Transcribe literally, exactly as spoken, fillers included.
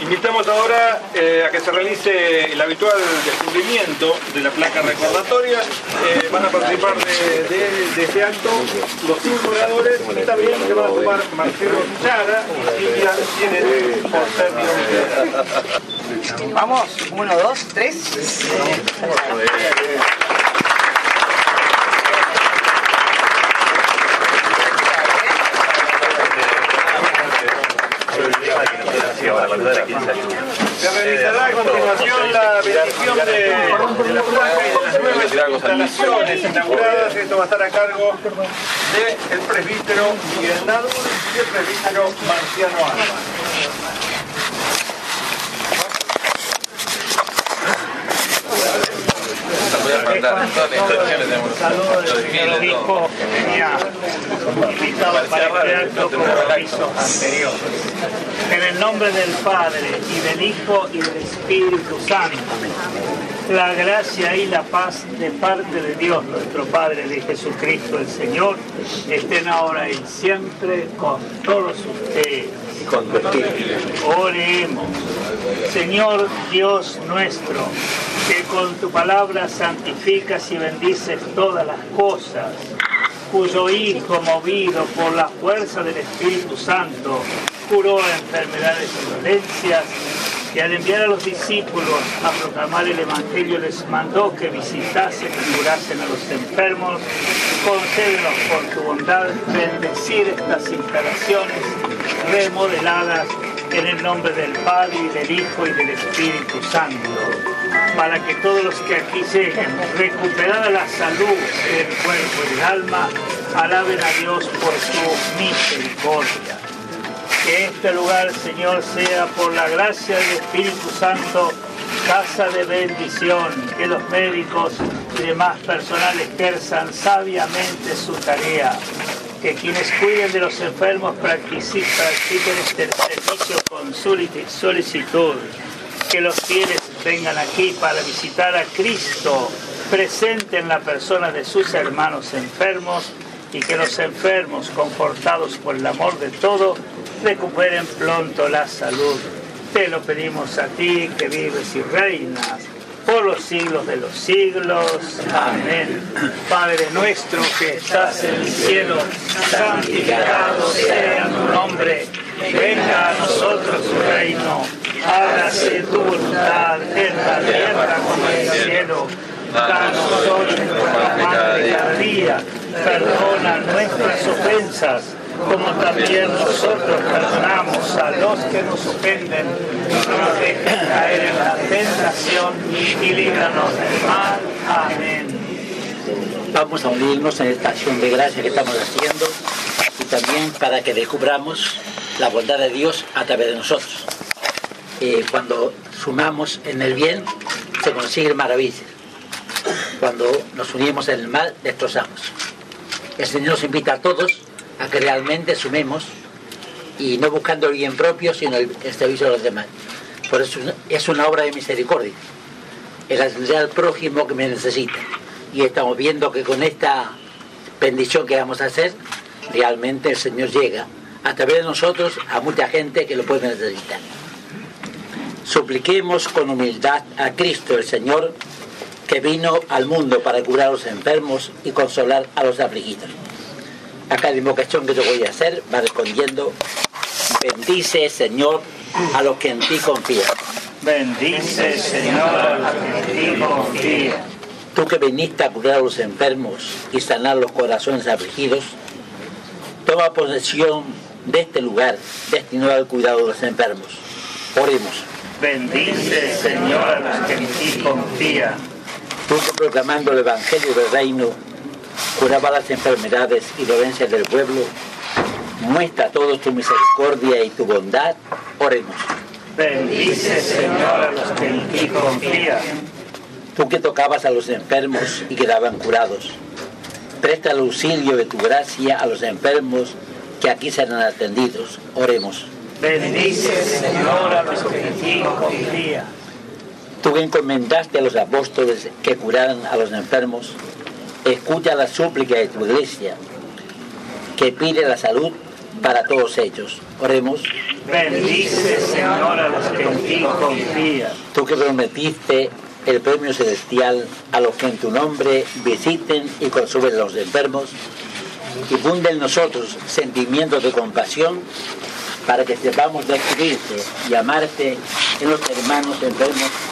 Invitamos ahora eh, a que se realice el habitual descubrimiento de la placa recordatoria. Eh, van a participar de, de, de este acto los cinco oradores y también se van a sumar Marcelo Chara y Silvia Tiene por ser bienvenida. Vamos, uno, dos, tres. Se realizará a continuación la bendición de, de la placa y de las nuevas instalaciones inauguradas. Esto va a estar a cargo del presbítero Miguel Nado y el presbítero Marciano Alba. Saludos del señor obispo que tenía invitado para este acto como avisos anteriores. En el nombre del Padre, y del Hijo, y del Espíritu Santo, la gracia y la paz de parte de Dios, nuestro Padre, de Jesucristo el Señor, estén ahora y siempre con todos ustedes. Con tu espíritu. Oremos. Señor Dios nuestro, que con tu palabra santificas y bendices todas las cosas, cuyo Hijo, movido por la fuerza del Espíritu Santo, curó enfermedades y dolencias, y al enviar a los discípulos a proclamar el Evangelio les mandó que visitasen y curasen a los enfermos. Concédenos por tu bondad bendecir estas instalaciones remodeladas en el nombre del Padre, y del Hijo, y del Espíritu Santo, para que todos los que aquí lleguen, recuperada la salud del cuerpo y del alma, alaben a Dios por su misericordia. Que este lugar, Señor, sea por la gracia del Espíritu Santo, casa de bendición, que los médicos y demás personal ejerzan sabiamente su tarea, que quienes cuiden de los enfermos practiquen este servicio con solicitud, que los fieles vengan aquí para visitar a Cristo presente en la persona de sus hermanos enfermos, y que los enfermos, confortados por el amor de todo, recuperen pronto la salud. Te lo pedimos a ti, que vives y reinas por los siglos de los siglos. Amén. Padre nuestro que estás en el cielo, santificado sea tu nombre. Venga a nosotros tu reino. Hágase tu voluntad en la tierra como en el cielo. Danos hoy nuestra pan de cada día. Perdona nuestras ofensas, como también nosotros perdonamos a los que nos ofenden. No nos dejes caer en la tentación y líbranos del mal. Amén. Vamos a unirnos en esta acción de gracia que estamos haciendo, y también para que descubramos la bondad de Dios a través de nosotros. Eh, cuando sumamos en el bien, se consiguen maravillas. Cuando nos unimos en el mal, destrozamos. El Señor nos invita a todos a que realmente sumemos, y no buscando el bien propio, sino el, el servicio de los demás. Por eso es una obra de misericordia, el atender al prójimo que me necesita. Y estamos viendo que con esta bendición que vamos a hacer, realmente el Señor llega a través de nosotros a mucha gente que lo puede necesitar. Supliquemos con humildad a Cristo el Señor, que vino al mundo para curar a los enfermos y consolar a los afligidos. A cada invocación que yo voy a hacer va respondiendo: bendice, Señor, a los que en ti confían. Bendice, Señor, a los que en ti confían. Tú que viniste a curar a los enfermos y sanar los corazones afligidos, toma posesión de este lugar destinado al cuidado de los enfermos. Oremos. Bendice, Señor, a los que en ti confían. Tú que, proclamando el Evangelio del Reino, curaba las enfermedades y dolencias del pueblo, muestra a todos tu misericordia y tu bondad. Oremos. Bendice, Señor, a los que en ti confían. Tú que tocabas a los enfermos y quedaban curados, presta el auxilio de tu gracia a los enfermos que aquí serán atendidos. Oremos. Bendice, Señor, a los que en ti confían. Tú que encomendaste a los apóstoles que curaran a los enfermos, escucha la súplica de tu iglesia, que pide la salud para todos ellos. Oremos. Bendice, Señor, a los que en ti confían. Tú que prometiste el premio celestial a los que en tu nombre visiten y consuelen los enfermos, y funde en nosotros sentimientos de compasión para que sepamos descubrirte y amarte en los hermanos enfermos